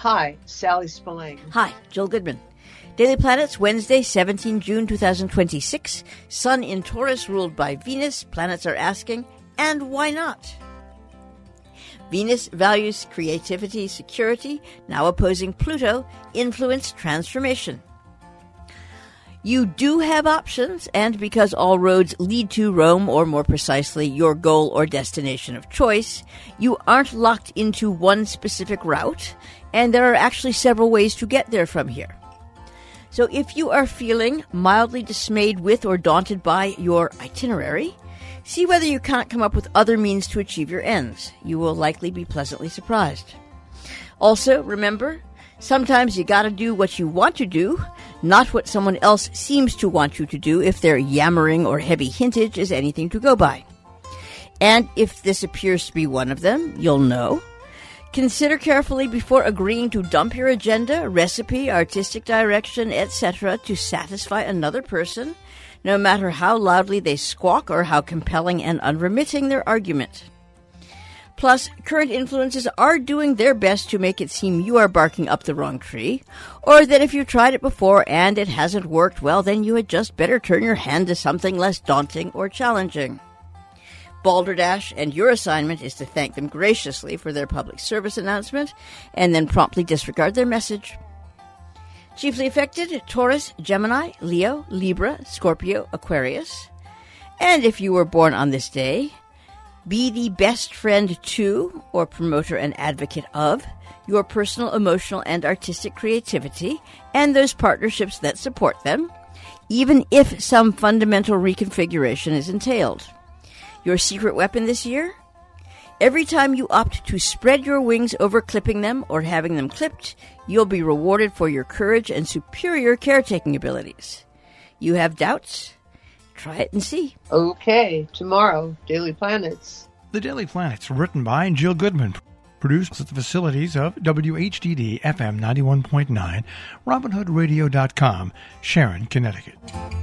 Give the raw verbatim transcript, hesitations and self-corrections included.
Hi, Sally Spillane. Hi, Jill Goodman. Daily Planets, Wednesday, seventeenth of June, twenty twenty-six. Sun in Taurus, ruled by Venus. Planets are asking, and why not? Venus values creativity, security, now opposing Pluto, influence, transformation. You do have options, and because all roads lead to Rome, or more precisely, your goal or destination of choice, you aren't locked into one specific route, and there are actually several ways to get there from here. So if you are feeling mildly dismayed with or daunted by your itinerary, see whether you can't come up with other means to achieve your ends. You will likely be pleasantly surprised. Also, remember, sometimes you gotta do what you want to do, not what someone else seems to want you to do if their yammering or heavy hintage is anything to go by. And if this appears to be one of them, you'll know. Consider carefully before agreeing to dump your agenda, recipe, artistic direction, et cetera to satisfy another person, no matter how loudly they squawk or how compelling and unremitting their argument. Plus, current influences are doing their best to make it seem you are barking up the wrong tree, or that if you tried it before and it hasn't worked, well, then you had just better turn your hand to something less daunting or challenging. Balderdash, and your assignment is to thank them graciously for their public service announcement, and then promptly disregard their message. Chiefly affected, Taurus, Gemini, Leo, Libra, Scorpio, Aquarius. And if you were born on this day, be the best friend to, or promoter and advocate of, your personal, emotional, and artistic creativity, and those partnerships that support them, even if some fundamental reconfiguration is entailed. Your secret weapon this year? Every time you opt to spread your wings over clipping them or having them clipped, you'll be rewarded for your courage and superior caretaking abilities. You have doubts? Try it and see. Okay, tomorrow, Daily Planets. The Daily Planets, written by Jill Goodman, produced at the facilities of W H D D F M ninety-one point nine, Robin Hood Radio dot com, Sharon, Connecticut.